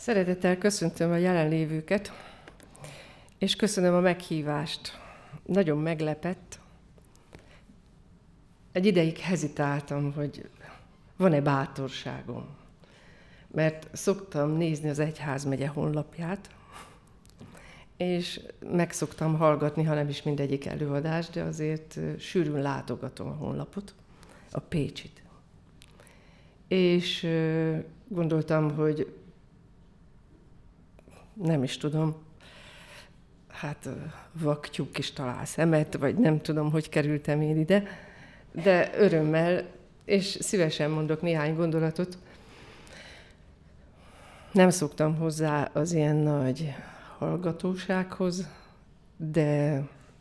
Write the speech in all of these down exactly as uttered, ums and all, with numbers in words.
Szeretettel köszöntöm a jelenlévőket, és köszönöm a meghívást. Nagyon meglepett. Egy ideig hezitáltam, hogy van-e bátorságom. Mert szoktam nézni az egyházmegye honlapját, és meg szoktam hallgatni, ha nem is mindegyik előadás, de azért sűrűn látogatom a honlapot, a Pécsit. És gondoltam, hogy nem is tudom, hát vaktyúk is talál szemet, vagy nem tudom, hogy kerültem én ide, de örömmel, és szívesen mondok néhány gondolatot. Nem szoktam hozzá az ilyen nagy hallgatósághoz, de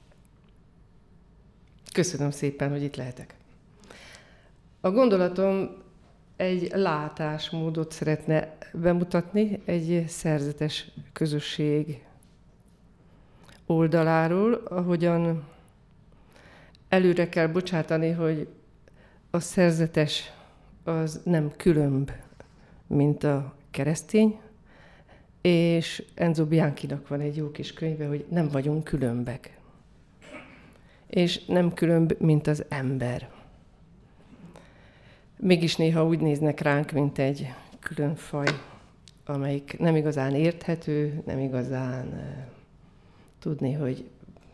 köszönöm szépen, hogy itt lehetek. A gondolatom egy látásmódot szeretne bemutatni, egy szerzetes közösség oldaláról, ahogyan előre kell bocsátani, hogy a szerzetes az nem különb, mint a keresztény, és Enzo Bianchinak van egy jó kis könyve, hogy nem vagyunk különbek. És nem különb, mint az ember. Mégis néha úgy néznek ránk, mint egy külön faj, amelyik nem igazán érthető, nem igazán uh, tudni, hogy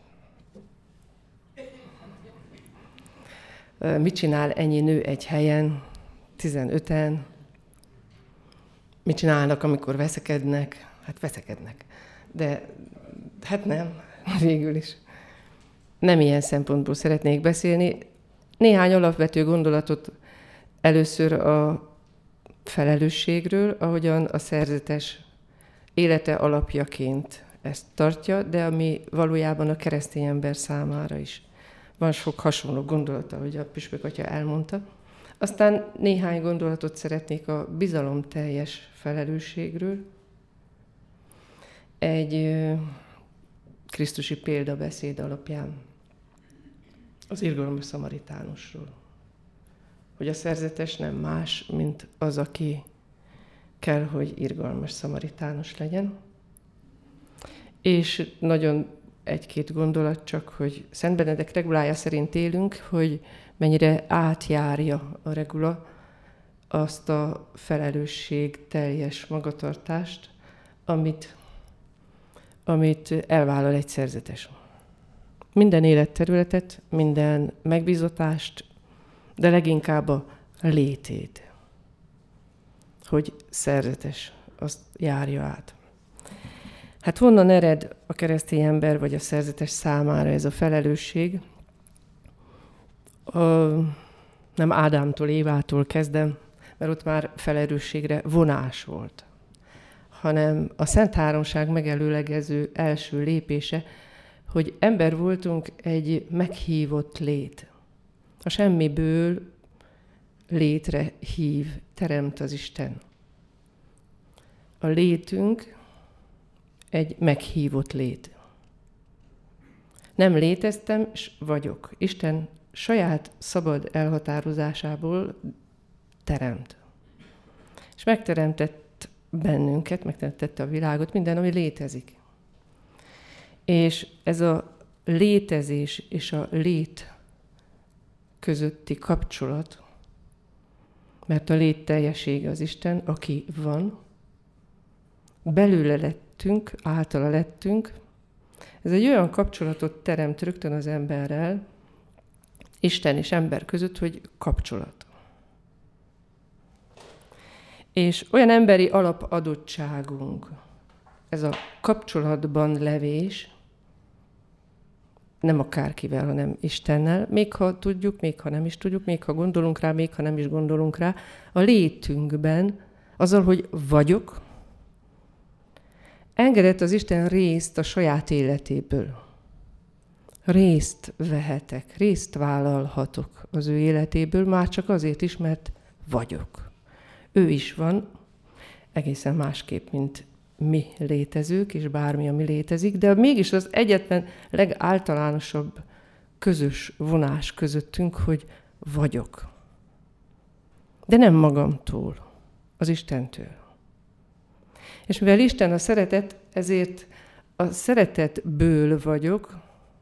uh, mit csinál ennyi nő egy helyen, tizenöten, mit csinálnak, amikor veszekednek, hát veszekednek, de hát nem, végül is. Nem ilyen szempontból szeretnék beszélni. Néhány alapvető gondolatot először a felelősségről, ahogyan a szerzetes élete alapjaként ezt tartja, de ami valójában a keresztény ember számára is van sok hasonló gondolata, ahogy a püspök atya elmondta. Aztán néhány gondolatot szeretnék a bizalomteljes felelősségről. Egy ö, krisztusi példabeszéd alapján az irgalmas szamaritánusról. Hogy a szerzetes nem más, mint az, aki kell, hogy irgalmas szamaritánus legyen. És nagyon egy-két gondolat csak, hogy Szent Benedek regulája szerint élünk, hogy mennyire átjárja a regula azt a felelősség teljes magatartást, amit, amit elvállal egy szerzetes. Minden életterületet, minden megbízatást, de leginkább a létét, hogy szerzetes, azt járja át. Hát honnan ered a keresztény ember, vagy a szerzetes számára ez a felelősség? A, nem Ádámtól, Évától kezdem, mert ott már felelősségre vonás volt, hanem a Szent Háromság megelőlegező első lépése, hogy ember voltunk egy meghívott lét. A semmiből létre hív, teremt az Isten. A létünk egy meghívott lét. Nem léteztem, és vagyok. Isten saját szabad elhatározásából teremt. És megteremtett bennünket, megteremtette a világot, minden, ami létezik. És ez a létezés és a lét közötti kapcsolat, mert a lét teljessége az Isten, aki van, belőle lettünk, általa lettünk. Ez egy olyan kapcsolatot teremt rögtön az emberrel, Isten és ember között, hogy kapcsolat. És olyan emberi alapadottságunk, ez a kapcsolatban levés, nem akárkivel, hanem Istennel, még ha tudjuk, még ha nem is tudjuk, még ha gondolunk rá, még ha nem is gondolunk rá, a létünkben, azzal, hogy vagyok, engedett az Isten részt a saját életéből. Részt vehetek, részt vállalhatok az ő életéből, már csak azért is, mert vagyok. Ő is van, egészen másképp, mint mi létezők, és bármi, ami létezik, de mégis az egyetlen legáltalánosabb közös vonás közöttünk, hogy vagyok. De nem magamtól, az Istentől. És mivel Isten a szeretet, ezért a szeretetből vagyok,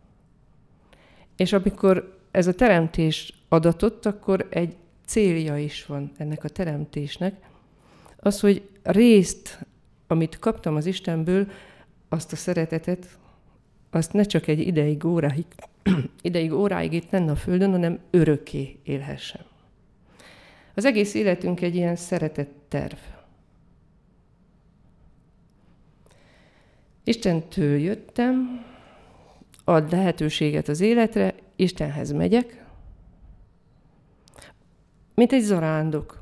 és amikor ez a teremtés adatott, akkor egy célja is van ennek a teremtésnek. Az, hogy részt, amit kaptam az Istenből, azt a szeretetet, azt ne csak egy ideig, óráig, ideig, óráig itt lenne a Földön, hanem örökké élhessem. Az egész életünk egy ilyen szeretetterv. Istentől jöttem, ad lehetőséget az életre, Istenhez megyek, mint egy zarándok.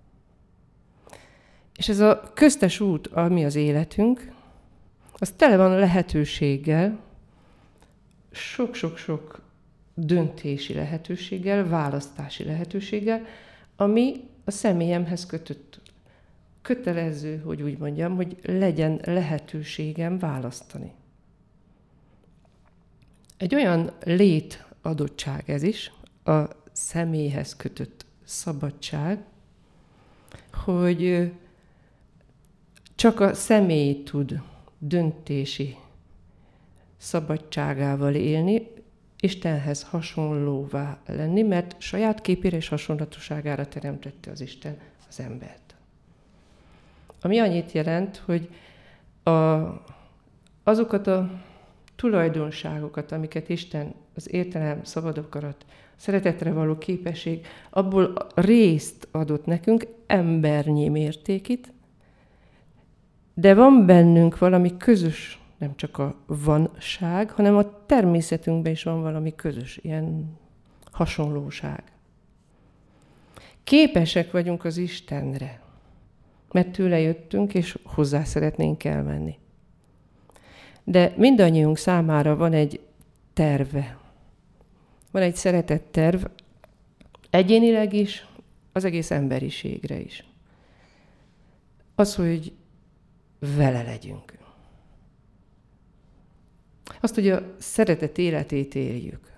És ez a köztes út, ami az életünk, az tele van lehetőséggel, sok-sok-sok döntési lehetőséggel, választási lehetőséggel, ami a személyemhez kötött. Kötelező, hogy úgy mondjam, hogy legyen lehetőségem választani. Egy olyan létadottság ez is, a személyhez kötött szabadság, hogy csak a személy tud döntési szabadságával élni, Istenhez hasonlóvá lenni, mert saját képére és hasonlatosságára teremtette az Isten az embert. Ami annyit jelent, hogy a, azokat a tulajdonságokat, amiket Isten, az értelem, szabad akarat, szeretetre való képesség, abból részt adott nekünk, embernyi mértékit, de van bennünk valami közös, nem csak a vanság, hanem a természetünkben is van valami közös, ilyen hasonlóság. Képesek vagyunk az Istenre, mert tőle jöttünk, és hozzá szeretnénk elmenni. De mindannyiunk számára van egy terve. Van egy szeretetterv, egyénileg is, az egész emberiségre is. Az, hogy vele legyünk. Azt, hogy a szeretet életét éljük.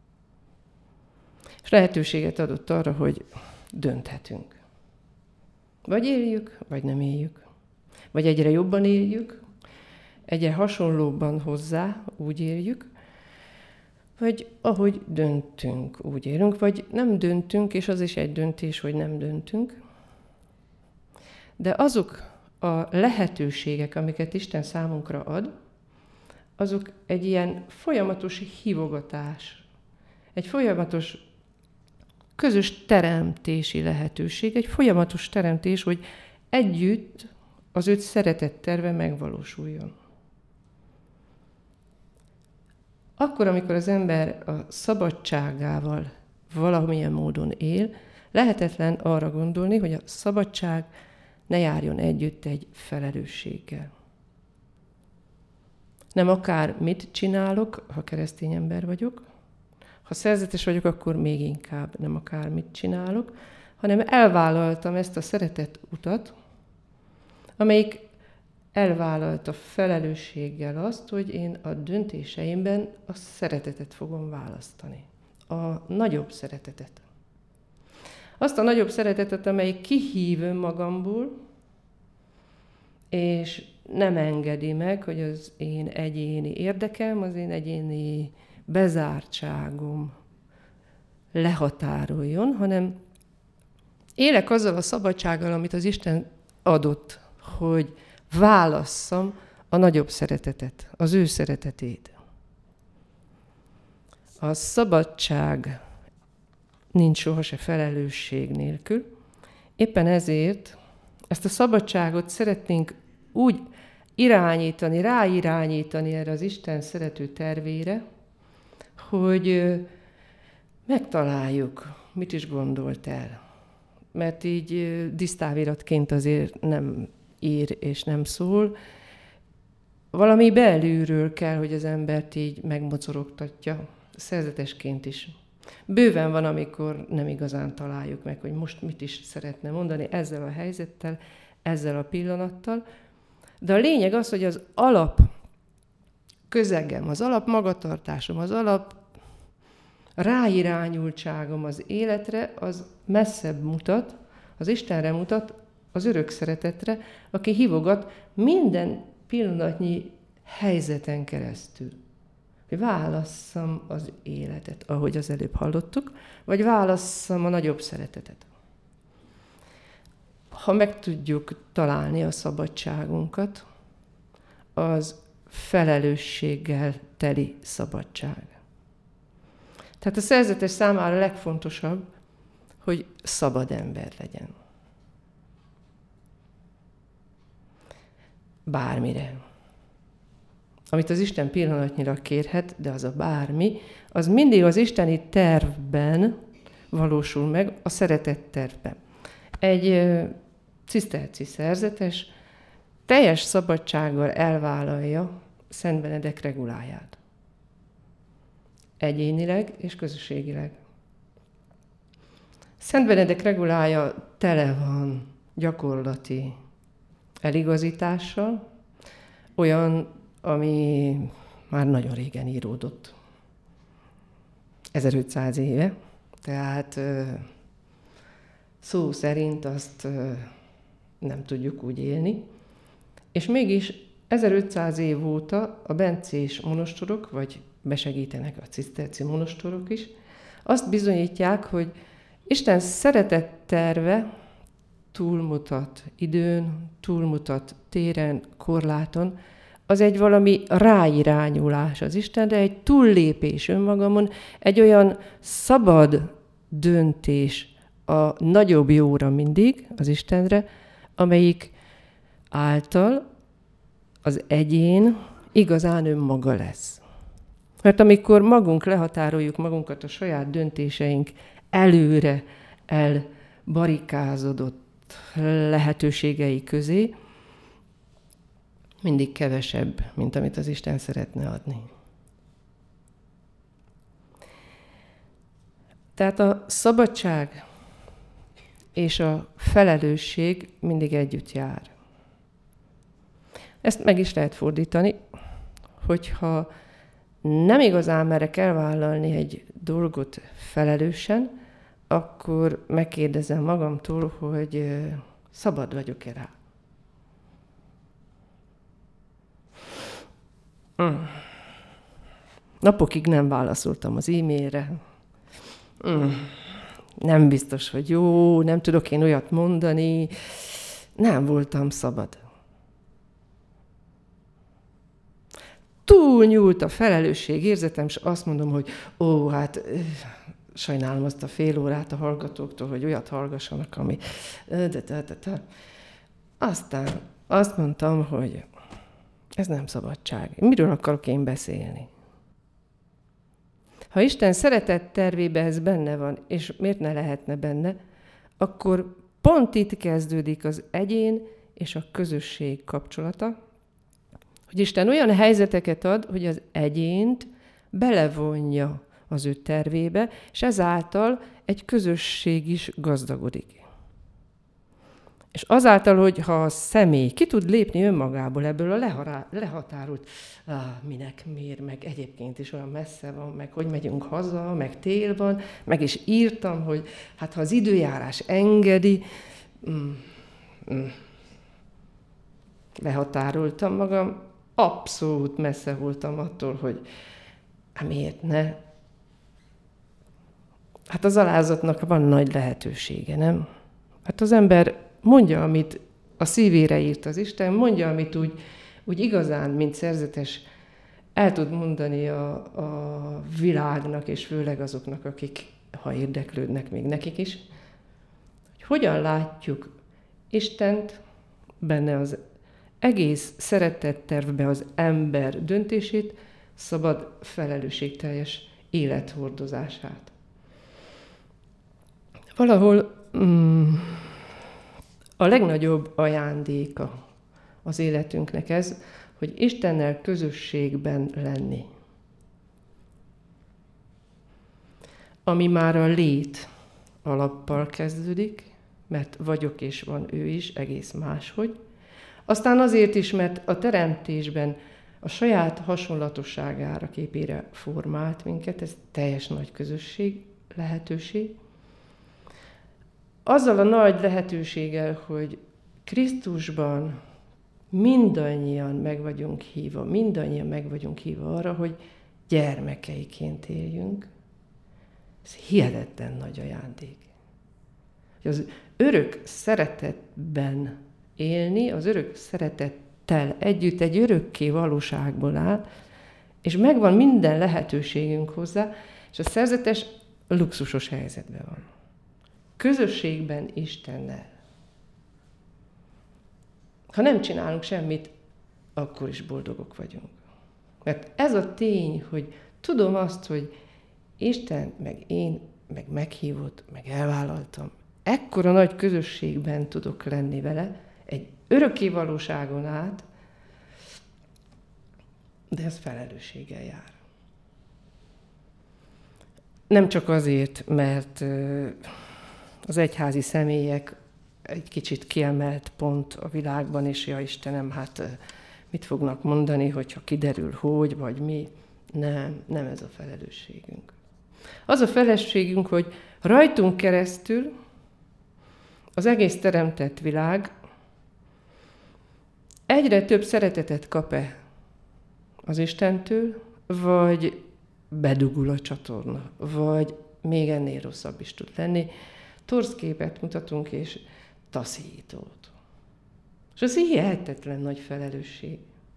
És lehetőséget adott arra, hogy dönthetünk. Vagy éljük, vagy nem éljük. Vagy egyre jobban éljük, egyre hasonlóbban hozzá, úgy éljük, vagy ahogy döntünk, úgy élünk, vagy nem döntünk, és az is egy döntés, hogy nem döntünk. De azok a lehetőségek, amiket Isten számunkra ad, azok egy ilyen folyamatos hívogatás, egy folyamatos közös teremtési lehetőség, egy folyamatos teremtés, hogy együtt az ő szeretetterve megvalósuljon. Akkor, amikor az ember a szabadságával valamilyen módon él, lehetetlen arra gondolni, hogy a szabadság ne járjon együtt egy felelősséggel. Nem akár mit csinálok, ha keresztény ember vagyok, ha szerzetes vagyok, akkor még inkább nem akár mit csinálok, hanem elvállaltam ezt a szeretet utat, amelyik elvállalta felelősséggel azt, hogy én a döntéseimben a szeretetet fogom választani. A nagyobb szeretetet. Azt a nagyobb szeretetet, amely kihív önmagamból, és nem engedi meg, hogy az én egyéni érdekem, az én egyéni bezártságom lehatároljon, hanem élek azzal a szabadsággal, amit az Isten adott, hogy válasszam a nagyobb szeretetet, az ő szeretetét. A szabadság nincs sohasem felelősség nélkül. Éppen ezért ezt a szabadságot szeretnénk úgy irányítani, ráirányítani erre az Isten szerető tervére, hogy megtaláljuk, mit is gondolt el. Mert így disztáviratként azért nem ír és nem szól. Valami belülről kell, hogy az embert így megmocorogtatja, szerzetesként is. Bőven van, amikor nem igazán találjuk meg, hogy most mit is szeretne mondani ezzel a helyzettel, ezzel a pillanattal. De a lényeg az, hogy az alap közegem, az alap magatartásom, az alap ráirányultságom az életre, az messzebb mutat, az Istenre mutat, az örök szeretetre, aki hívogat minden pillanatnyi helyzeten keresztül. Hogy válasszam az életet, ahogy az előbb hallottuk, vagy válasszam a nagyobb szeretetet. Ha meg tudjuk találni a szabadságunkat, az felelősséggel teli szabadság. Tehát a szerzetes számára a legfontosabb, hogy szabad ember legyen. Bármire. Amit az Isten pillanatnyilag kérhet, de az a bármi, az mindig az isteni tervben valósul meg, a szeretett tervben. Egy ciszterci szerzetes teljes szabadsággal elvállalja Szent Benedek reguláját. Egyénileg és közösségileg. Szent Benedek regulája tele van gyakorlati eligazítással, olyan, ami már nagyon régen íródott. ezerötszáz éve, tehát szó szerint azt nem tudjuk úgy élni. És mégis ezerötszáz év óta a bencés monostorok, vagy besegítenek a ciszterci monostorok is, azt bizonyítják, hogy Isten szeretett terve túlmutat időn, túlmutat téren, korláton, az egy valami ráirányulás az Istenre, egy túllépés önmagamon, egy olyan szabad döntés a nagyobb jóra mindig, az Istenre, amelyik által az egyén igazán önmaga lesz. Mert amikor magunk lehatároljuk magunkat a saját döntéseink előre elbarikázodott lehetőségei közé, mindig kevesebb, mint amit az Isten szeretne adni. Tehát a szabadság és a felelősség mindig együtt jár. Ezt meg is lehet fordítani, hogyha nem igazán merek elvállalni egy dolgot felelősen, akkor megkérdezem magamtól, hogy szabad vagyok-e rá. Mm. Napokig nem válaszoltam az e-mailre. Mm. Nem biztos, hogy jó, nem tudok én olyat mondani. Nem voltam szabad. Túlnyúlt a felelősség érzetem, és azt mondom, hogy ó, hát sajnálom azt a fél órát a hallgatóktól, hogy olyat hallgassanak, ami... De, de, de, de. Aztán azt mondtam, hogy ez nem szabadság. Miről akarok én beszélni? Ha Isten szeretett tervében ez benne van, és miért ne lehetne benne, akkor pont itt kezdődik az egyén és a közösség kapcsolata, hogy Isten olyan helyzeteket ad, hogy az egyént belevonja az ő tervébe, és ezáltal egy közösség is gazdagodik. És azáltal, hogy ha a személy ki tud lépni önmagából ebből a lehará, lehatárolt, ah, minek, miért, meg egyébként is olyan messze van, meg hogy megyünk haza, meg tél van, meg is írtam, hogy hát ha az időjárás engedi, mm, mm, lehatároltam magam, abszolút messze voltam attól, hogy hát miért ne? Hát az alázatnak van nagy lehetősége, nem? Hát az ember mondja, amit a szívére írt az Isten, mondja, amit úgy, úgy igazán, mint szerzetes, el tud mondani a, a világnak, és főleg azoknak, akik, ha érdeklődnek, még nekik is, hogy hogyan látjuk Istent benne az egész szeretett tervbe az ember döntését, szabad felelősségteljes élethordozását. Valahol mm, a legnagyobb ajándéka az életünknek ez, hogy Istennel közösségben lenni. Ami már a lét alappal kezdődik, mert vagyok és van ő is, egész máshogy. Aztán azért is, mert a teremtésben a saját hasonlatosságára, képére formált minket, ez teljes nagy közösség, lehetőség. Azzal a nagy lehetőséggel, hogy Krisztusban mindannyian meg vagyunk hívva, mindannyian meg vagyunk hívva arra, hogy gyermekeiként éljünk. Ez hihetetlen nagy ajándék. Az örök szeretetben élni, az örök szeretettel együtt egy örökké valóságból áll, és megvan minden lehetőségünk hozzá, és a szerzetes luxusos helyzetben van. Közösségben Istennel. Ha nem csinálunk semmit, akkor is boldogok vagyunk. Mert ez a tény, hogy tudom azt, hogy Isten, meg én, meg meghívott, meg elvállaltam, ekkora nagy közösségben tudok lenni vele, egy örökké valóságon át, de ez felelősséggel jár. Nem csak azért, mert az egyházi személyek egy kicsit kiemelt pont a világban, és ja Istenem, hát mit fognak mondani, hogyha kiderül, hogy, vagy mi. Nem, nem ez a felelősségünk. Az a felelősségünk, hogy rajtunk keresztül az egész teremtett világ egyre több szeretetet kap-e az Istentől, vagy bedugul a csatorna, vagy még ennél rosszabb is tud lenni. Torszképet mutatunk, és taszítót. És ez hihetetlen nagy felelősség.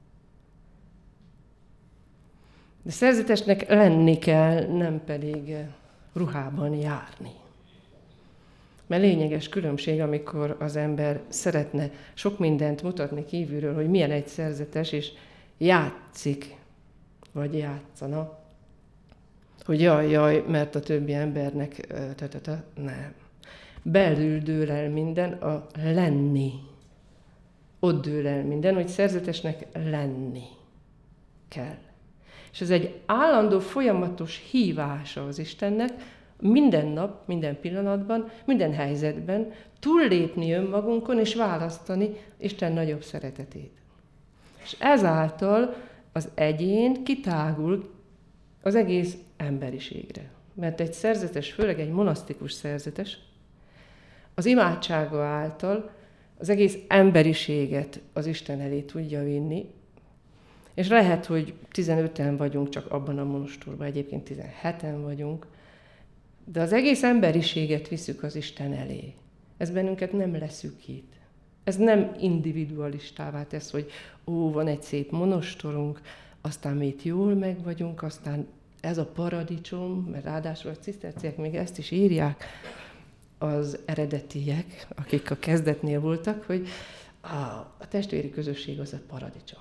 De szerzetesnek lenni kell, nem pedig ruhában járni. Mert lényeges különbség, amikor az ember szeretne sok mindent mutatni kívülről, hogy milyen egy szerzetes, és játszik, vagy játszana, hogy jaj, jaj, mert a többi embernek, ta-ta-ta, nem. Belül dől el minden, a lenni. Ott dől el minden, hogy szerzetesnek lenni kell. És ez egy állandó, folyamatos hívása az Istennek, minden nap, minden pillanatban, minden helyzetben túllépni önmagunkon és választani Isten nagyobb szeretetét. És ezáltal az egyén kitágul az egész emberiségre. Mert egy szerzetes, főleg egy monasztikus szerzetes, az imádsága által az egész emberiséget az Isten elé tudja vinni, és lehet, hogy tizenöten vagyunk csak abban a monostorban, egyébként tizenheten vagyunk, de az egész emberiséget visszük az Isten elé. Ez bennünket nem leszűkít. Ez nem individualistává tesz, hogy ó, van egy szép monostorunk, aztán mi itt jól meg vagyunk, aztán ez a paradicsom, mert ráadásul a ciszterciek még ezt is írják, az eredetiek, akik a kezdetnél voltak, hogy a, a testvéri közösség az a paradicsom.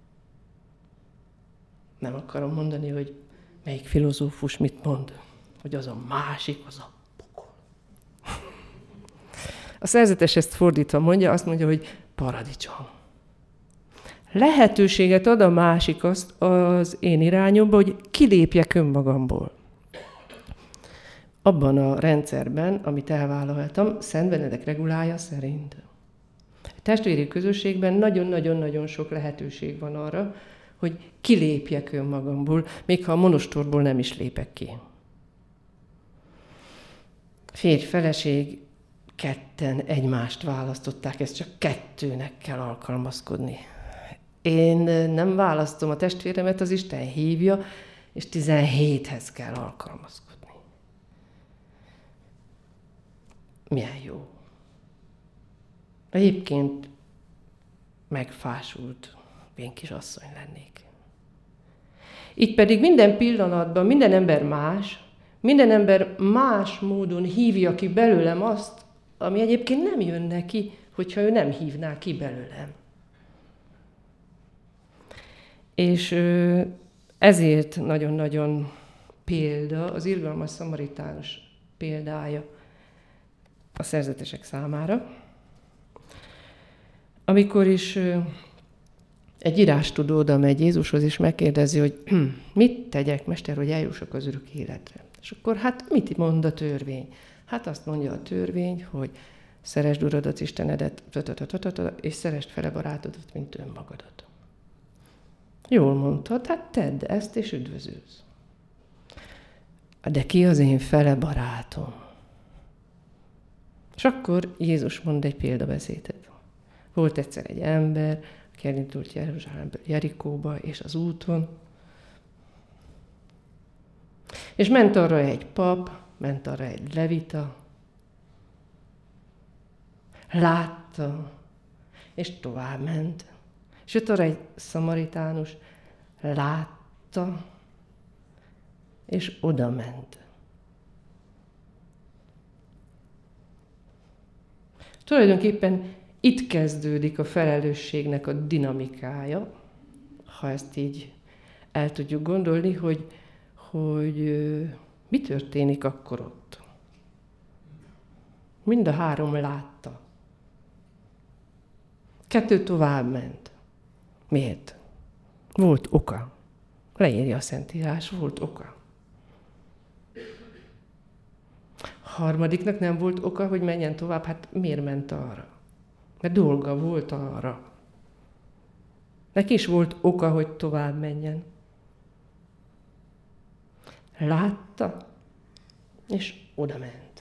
Nem akarom mondani, hogy melyik filozófus mit mond, hogy az a másik, az a pokol. A szerzetes ezt fordítva mondja, azt mondja, hogy paradicsom. Lehetőséget ad a másik azt az én irányomba, hogy kilépjek önmagamból. Abban a rendszerben, amit elvállaltam, Szent Benedek regulája szerint. A testvéri közösségben nagyon-nagyon-nagyon sok lehetőség van arra, hogy kilépjek önmagamból, még ha a monostorból nem is lépek ki. Férj, feleség, ketten egymást választották, ezt csak kettőnek kell alkalmazkodni. Én nem választom a testvéremet, az Isten hívja, és tizenhéthez kell alkalmazkodni. Milyen jó. Egyébként megfásult én kis asszony lennék. Itt pedig minden pillanatban minden ember más, minden ember más módon hívja ki belőlem azt, ami egyébként nem jön neki, hogyha ő nem hívná ki belőlem. És ezért nagyon-nagyon példa, az irgalmas szamaritánus példája a szerzetesek számára. Amikor is egy írástudó oda megy Jézushoz, és megkérdezi, hogy mit tegyek, mester, hogy eljussak az örök életre. És akkor hát mit mond a törvény? Hát azt mondja a törvény, hogy szeresd Uradat, Istenedet, és szeresd fele barátodat, mint önmagadat. Jól mondtad, hát tedd ezt, és üdvözülsz. De ki az én fele barátom? És akkor Jézus mond egy példabeszédet. Volt egyszer egy ember, aki elindult Jeruzsálemből Jerikóba, és az úton. És ment arra egy pap, ment arra egy levita, látta, és tovább ment. És jött arra egy szamaritánus, látta, és oda ment. Tulajdonképpen itt kezdődik a felelősségnek a dinamikája, ha ezt így el tudjuk gondolni, hogy, hogy mi történik akkor ott. Mind a három látta. Kettő tovább ment. Miért? Volt oka. Leírja a Szentírás, volt oka. Harmadiknak nem volt oka, hogy menjen tovább, hát miért ment arra? Mert dolga volt arra. Neki is volt oka, hogy tovább menjen. Látta, és oda ment.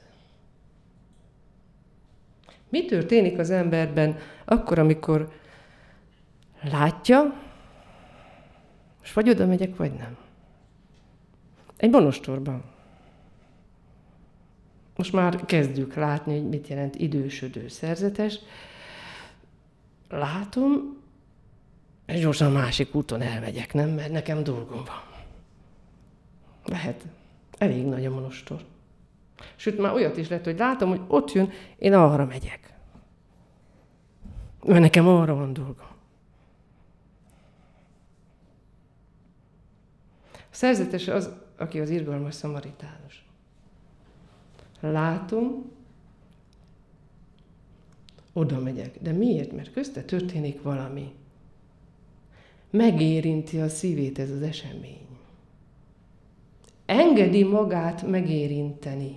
Mi történik az emberben akkor, amikor látja, és vagy oda megyek, vagy nem? Egy monostorban. Most már kezdjük látni, hogy mit jelent idősödő szerzetes. Látom, és gyorsan másik úton elmegyek, nem? Mert nekem dolgom van. Lehet, elég nagy a monostor. Sőt, már olyat is lett, hogy látom, hogy ott jön, én arra megyek. Mert nekem arra van dolgom. A szerzetes az, aki az irgalmas szamaritánus. Látom, oda megyek. De miért? Mert közte történik valami. Megérinti a szívét ez az esemény. Engedi magát megérinteni.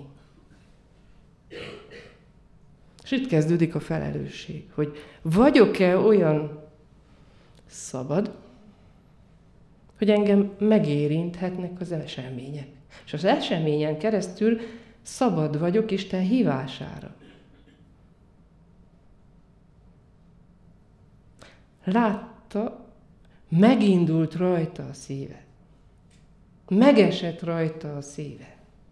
És itt kezdődik a felelősség, hogy vagyok-e olyan szabad, hogy engem megérinthetnek az események. És az eseményen keresztül szabad vagyok Isten hívására. Látta, megindult rajta a szíve. Megesett rajta a szíve.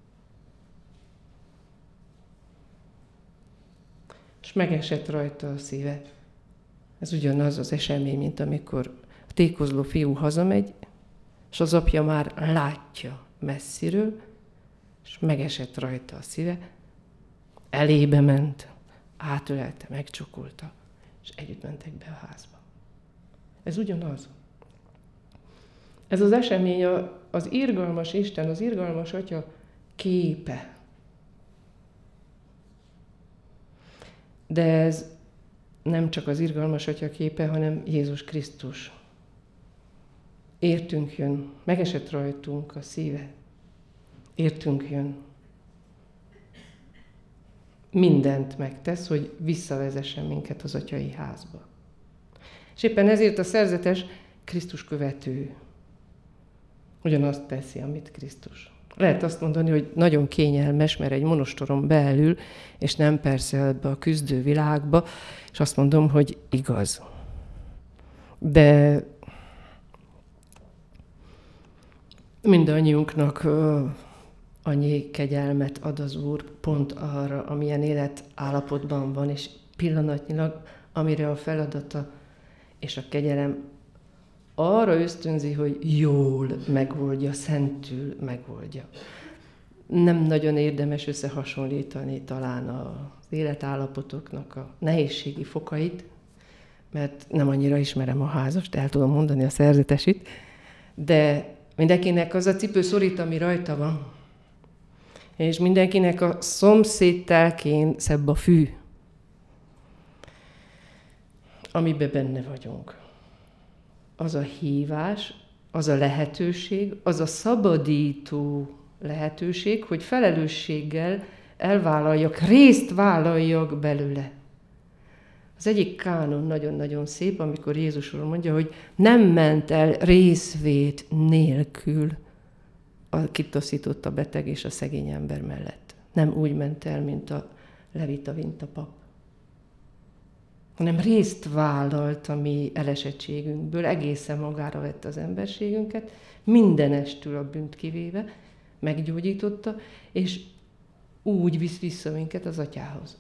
És megesett rajta a szíve. Ez ugyanaz az esemény, mint amikor a tékozló fiú hazamegy, és az apja már látja messziről, és megesett rajta a szíve, elébe ment, átölelte, megcsokolta, és együtt mentek be a házba. Ez ugyanaz. Ez az esemény az irgalmas Isten, az irgalmas Atya képe. De ez nem csak az irgalmas Atya képe, hanem Jézus Krisztus. Értünk jön, megesett rajtunk a szíve. Értünk jön. Mindent megtesz, hogy visszavezessen minket az atyai házba. És éppen ezért a szerzetes Krisztus követő. Ugyanazt teszi, amit Krisztus. Lehet azt mondani, hogy nagyon kényelmes, mert egy monostoron beelül, és nem persze ebbe a küzdő világba, és azt mondom, hogy igaz. De mindannyiunknak uh, annyi kegyelmet ad az Úr pont arra, amilyen életállapotban van, és pillanatnyilag, amire a feladata és a kegyelem arra ösztönzi, hogy jól megoldja, szentül megoldja. Nem nagyon érdemes összehasonlítani talán az életállapotoknak a nehézségi fokait, mert nem annyira ismerem a házast, el tudom mondani a szerzetesit, de mindenkinek az a cipő szorít, ami rajta van. És mindenkinek a szomszéd telkén szebb a fű, amiben benne vagyunk. Az a hívás, az a lehetőség, az a szabadító lehetőség, hogy felelősséggel elvállaljak, részt vállaljak belőle. Az egyik kánon nagyon-nagyon szép, amikor Jézus úr mondja, hogy nem ment el részvét nélkül, akit taszított a beteg és a szegény ember mellett. Nem úgy ment el, mint a levita, mint a pap. hanem részt vállalt a mi elesettségünkből, egészen magára vette az emberségünket, mindenestül a bűnt kivéve, meggyógyította, és úgy visz vissza minket az Atyához.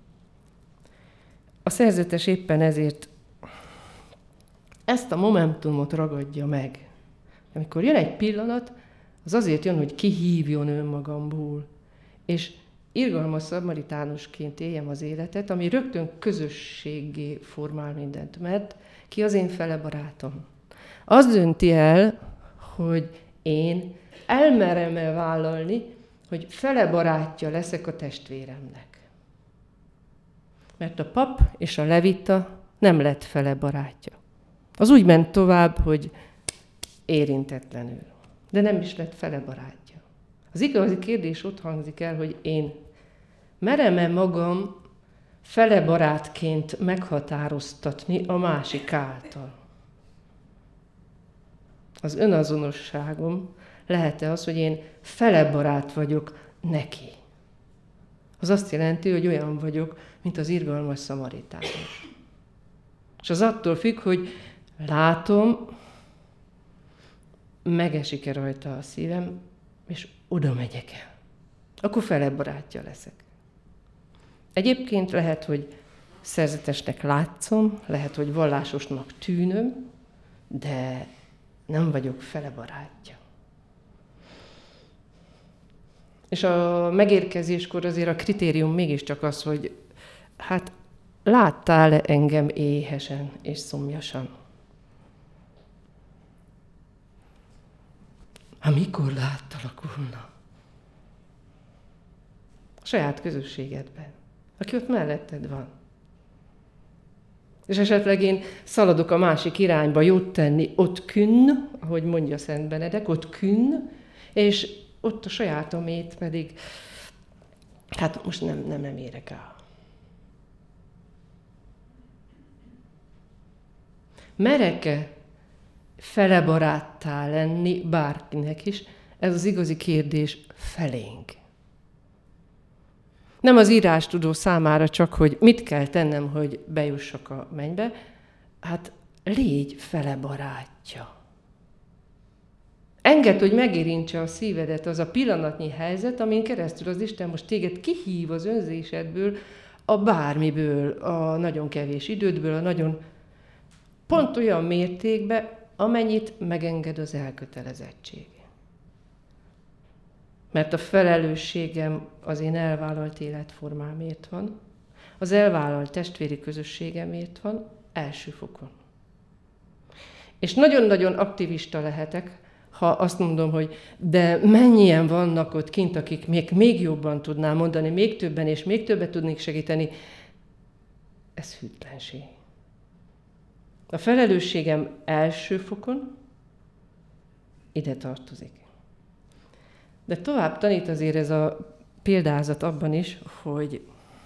A szerzetes éppen ezért ezt a momentumot ragadja meg. Amikor jön egy pillanat, az azért jön, hogy kihívjon önmagamból, és irgalmas szamaritánusként éljem az életet, ami rögtön közösséggé formál mindent, mert ki az én fele barátom. Az dönti el, hogy én elmerem-e vállalni, hogy fele barátja leszek a testvéremnek. Mert a pap és a levita nem lett fele barátja. Az úgy ment tovább, hogy érintetlenül. De nem is lett fele barátja. Az igazi kérdés ott hangzik el, hogy én merem-e magam fele barátként meghatároztatni a másik által. Az önazonosságom lehet-e az, hogy én fele barát vagyok neki. Az azt jelenti, hogy olyan vagyok, mint az irgalmas szamaritánus. És az attól függ, hogy látom, megesik-e rajta a szívem, és oda megyek el. Akkor fele barátja leszek. Egyébként lehet, hogy szerzetesnek látszom, lehet, hogy vallásosnak tűnöm, de nem vagyok fele barátja. És a megérkezéskor azért a kritérium mégiscsak az, hogy hát láttál-e engem éhesen és szomjasan? Hát mikor láttalak volna? A saját közösségedben, aki ott melletted van. És esetleg én szaladok a másik irányba jót tenni, ott künn, ahogy mondja Szent Benedek, ott künn, és ott a sajátomét pedig, hát most nem, nem, nem érek el. Merek-e fele baráttá lenni bárkinek is? Ez az igazi kérdés felénk. Nem az írástudó számára csak, hogy mit kell tennem, hogy bejussak a mennybe, hát légy fele barátja. Engedd, hogy megérintse a szívedet az a pillanatnyi helyzet, amin keresztül az Isten most téged kihív az önzésedből, a bármiből, a nagyon kevés idődből, a nagyon pont olyan mértékbe, amennyit megenged az elkötelezettség. Mert a felelősségem az én elvállalt életformámért van, az elvállalt testvéri közösségemért van, első fokon. És nagyon-nagyon aktivista lehetek, ha azt mondom, hogy de mennyien vannak ott kint, akik még, még jobban tudnám mondani, még többen és még többet tudnék segíteni. Ez hűtlenség. A felelősségem első fokon ide tartozik. De tovább tanít azért ez a példázat abban is, hogy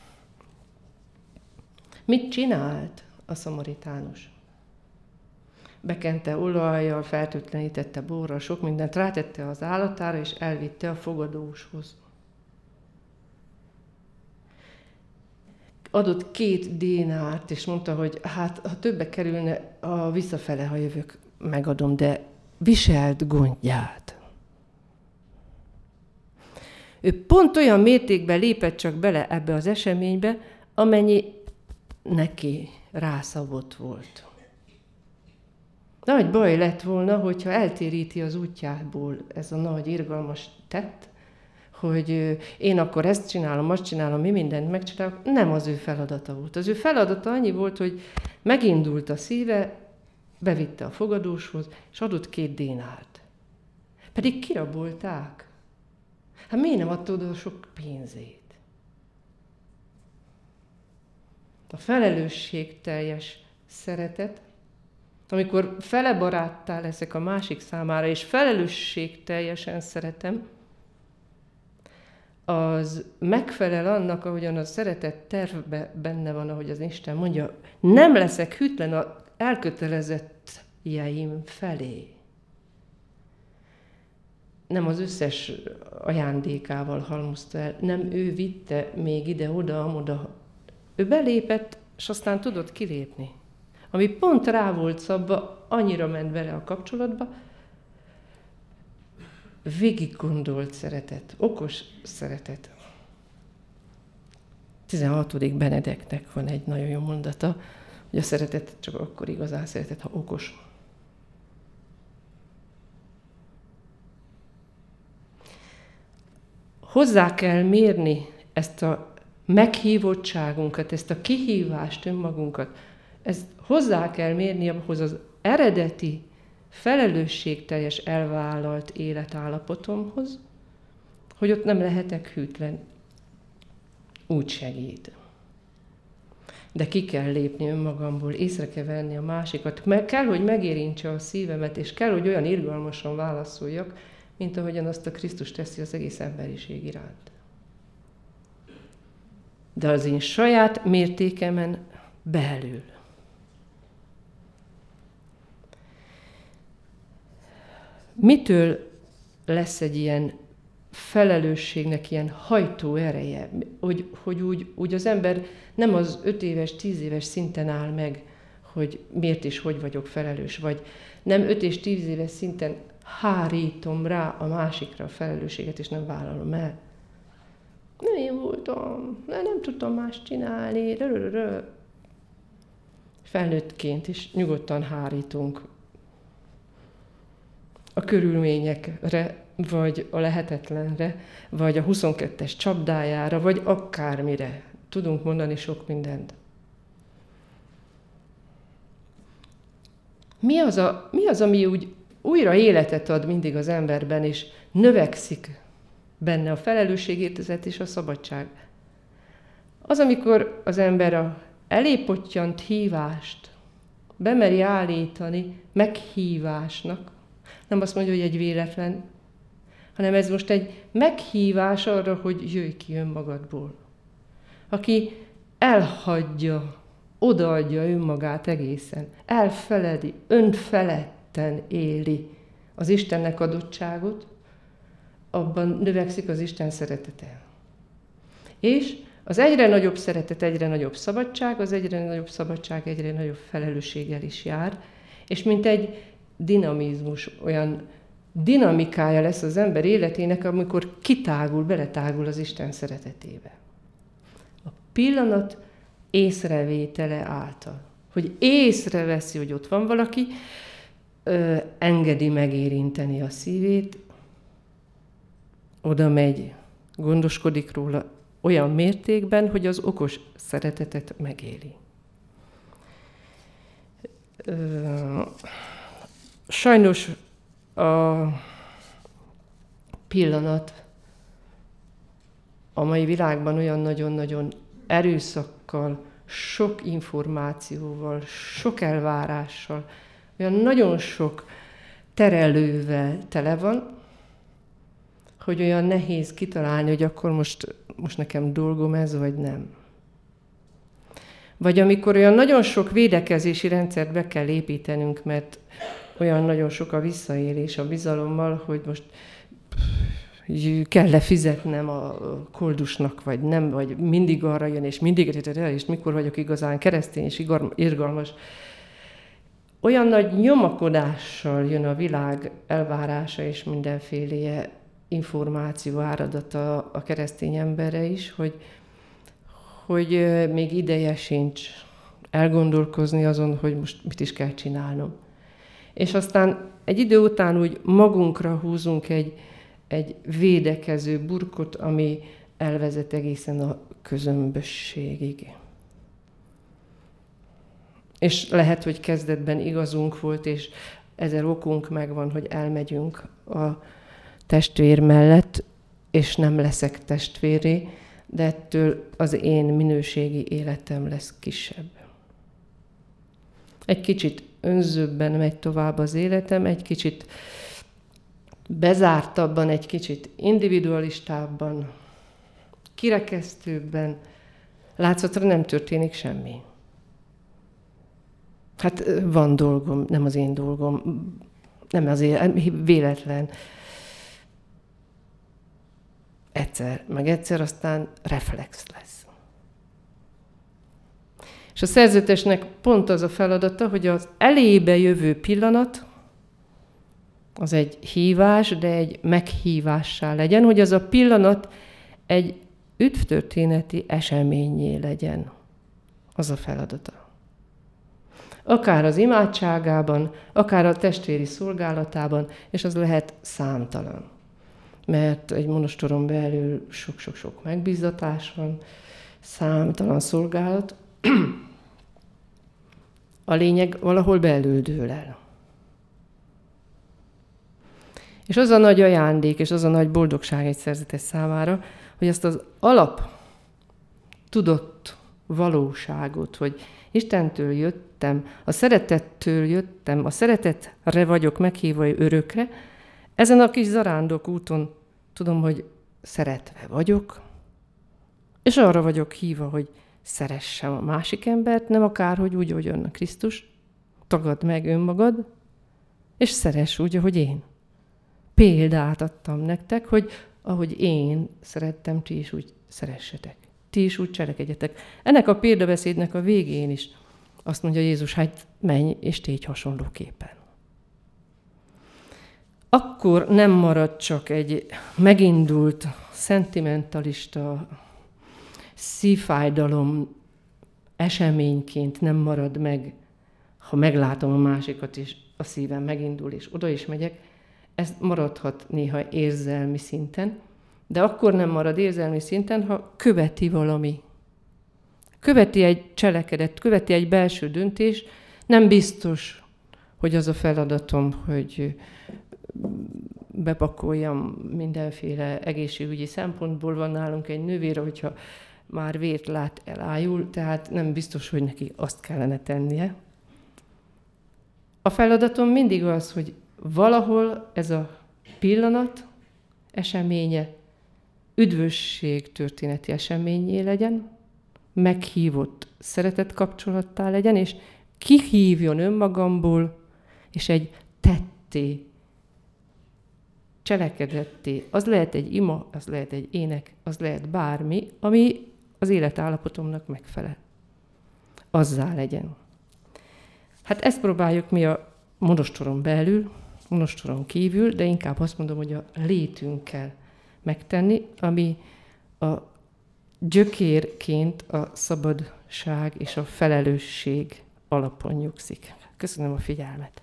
mit csinált a szamaritánus. Bekente olajjal, fertőtlenítette borral, sok mindent rátette az állatára, és elvitte a fogadóshoz. Adott két dénárt, és mondta, hogy hát, ha többe kerülne, a visszafele, ha jövök, megadom, de viselt gondját. Ő pont olyan mértékben lépett csak bele ebbe az eseménybe, amennyi neki rászabott volt. Nagy baj lett volna, hogyha eltéríti az útjából ez a nagy, irgalmas tett, hogy én akkor ezt csinálom, azt csinálom, mi mindent megcsinálok. Nem az ő feladata volt. Az ő feladata annyi volt, hogy megindult a szíve, bevitte a fogadóshoz, és adott két dénárt. Pedig kirabolták. Hát miért nem adta oda a sok pénzét? A felelősségteljes szeretet, amikor fele baráttá leszek a másik számára, és felelősségteljesen szeretem, az megfelel annak, ahogyan a szeretet tervben benne van, ahogy az Isten mondja, nem leszek hűtlen az elkötelezettjeim felé. Nem az összes ajándékával halmozta el, nem ő vitte még ide-oda, amoda. Ő belépett és aztán tudod kilépni. Ami pont rá volt szabva, annyira ment bele a kapcsolatba, végig gondolt szeretet, okos szeretet. tizenhatodik Benedeknek van egy nagyon jó mondata, hogy a szeretet csak akkor igazán szeretet, ha okos. Hozzá kell mérni ezt a meghívottságunkat, ezt a kihívást önmagunkat. Ezt hozzá kell mérni ahhoz az eredeti, felelősségteljes elvállalt életállapotomhoz, hogy ott nem lehetek hűtlen. Úgy segít. De ki kell lépni önmagamból, észre kell venni a másikat. Meg kell, hogy megérintse a szívemet, és kell, hogy olyan irgalmasan válaszoljak, mint ahogyan azt a Krisztus teszi az egész emberiség iránt. De az én saját mértékemen belül. Mitől lesz egy ilyen felelősségnek ilyen hajtó ereje, hogy, hogy úgy, úgy az ember nem az öt éves, tíz éves szinten áll meg, hogy miért és hogy vagyok felelős, vagy nem öt és tíz éves szinten hárítom rá a másikra a felelősséget, és nem vállalom el. Nem én voltam, nem, nem tudtam más csinálni. Rörörö. Felnőttként is nyugodtan hárítunk a körülményekre, vagy a lehetetlenre, vagy a huszonkettes csapdájára, vagy akármire. Tudunk mondani sok mindent. Mi az, a, mi az, ami úgy újra életet ad mindig az emberben, és növekszik benne a felelősségérzet és a szabadság? Az, amikor az ember a elépottyant hívást bemeri állítani meghívásnak, nem azt mondja, hogy egy véletlen, hanem ez most egy meghívás arra, hogy jöjj ki önmagadból. Aki elhagyja, odaadja önmagát egészen, elfeledi, önfeledten éli az Istennek adottságot, abban növekszik az Isten szeretete. És az egyre nagyobb szeretet, egyre nagyobb szabadság, az egyre nagyobb szabadság, egyre nagyobb felelősséggel is jár, és mint egy dinamizmus, olyan dinamikája lesz az ember életének, amikor kitágul, beletágul az Isten szeretetébe. A pillanat észrevétele által. Hogy észreveszi, hogy ott van valaki, ö, engedi megérinteni a szívét, oda megy, gondoskodik róla olyan mértékben, hogy az okos szeretetet megéli. Ö, sajnos a pillanat a mai világban olyan nagyon-nagyon erőszakkal, sok információval, sok elvárással, olyan nagyon sok terelővel tele van, hogy olyan nehéz kitalálni, hogy akkor most, most nekem dolgom ez, vagy nem. Vagy amikor olyan nagyon sok védekezési rendszert be kell építenünk, mert olyan nagyon sok a visszaélés a bizalommal, hogy most kell-e fizetnem a koldusnak, vagy nem, vagy mindig arra jön, és mindig, és mikor vagyok igazán keresztény és irgalmas. Olyan nagy nyomakodással jön a világ elvárása és mindenféle információ áradata a keresztény emberre is, hogy, hogy még ideje sincs elgondolkozni azon, hogy most mit is kell csinálnom. És aztán egy idő után úgy magunkra húzunk egy, egy védekező burkot, ami elvezet egészen a közömbösségig. És lehet, hogy kezdetben igazunk volt, és ezer okunk megvan, hogy elmegyünk a testvér mellett, és nem leszek testvéré, de ettől az én minőségi életem lesz kisebb. Egy kicsit önzőbben megy tovább az életem, egy kicsit bezártabban, egy kicsit individualistábban, kirekesztőbben, látszatra nem történik semmi. Hát van dolgom, nem az én dolgom, nem azért, véletlen. Egyszer, meg egyszer, aztán reflex lesz. És a szerzetesnek pont az a feladata, hogy az elébe jövő pillanat, az egy hívás, de egy meghívássá legyen, hogy az a pillanat egy üdvtörténeti eseményé legyen. Az a feladata. Akár az imádságában, akár a testvéri szolgálatában, és az lehet számtalan. Mert egy monostoron belül sok-sok-sok megbízatás van, számtalan szolgálat. A lényeg valahol belül dől el. És az a nagy ajándék, és az a nagy boldogság egy szerzetes számára, hogy ezt az alap tudott valóságot, hogy Istentől jöttem, a szeretettől jöttem, a szeretetre vagyok meghívva örökre, ezen a kis zarándok úton tudom, hogy szeretve vagyok, és arra vagyok hívva, hogy szeressem a másik embert, nem akárhogy úgy, ahogy jön a Krisztus, tagadd meg önmagad, és szeress úgy, ahogy én. Példát adtam nektek, hogy ahogy én szerettem, ti is úgy szeressetek. Ti is úgy cselekedjetek. Ennek a példabeszédnek a végén is azt mondja Jézus, hát menj, és tégy hasonlóképpen. Akkor nem marad csak egy megindult, szentimentalista, szívfájdalom eseményként nem marad meg, ha meglátom a másikat, és a szívem megindul, és oda is megyek. Ez maradhat néha érzelmi szinten, de akkor nem marad érzelmi szinten, ha követi valami. Követi egy cselekedet, követi egy belső döntés. Nem biztos, hogy az a feladatom, hogy bepakoljam mindenféle egészségügyi szempontból. Van nálunk egy nővér, hogyha már vért lát, elájul, tehát nem biztos, hogy neki azt kellene tennie. A feladatom mindig az, hogy valahol ez a pillanat eseménye üdvösség történeti eseményé legyen, meghívott szeretet kapcsolattá legyen, és kihívjon önmagamból, és egy tetté, cselekedetté. Az lehet egy ima, az lehet egy ének, az lehet bármi, ami az életállapotomnak megfelel. Azzá legyen. Hát ezt próbáljuk mi a monostoron belül, monostoron kívül, de inkább azt mondom, hogy a létünkkel megtenni, ami a gyökérként a szabadság és a felelősség alapon nyugszik. Köszönöm a figyelmet!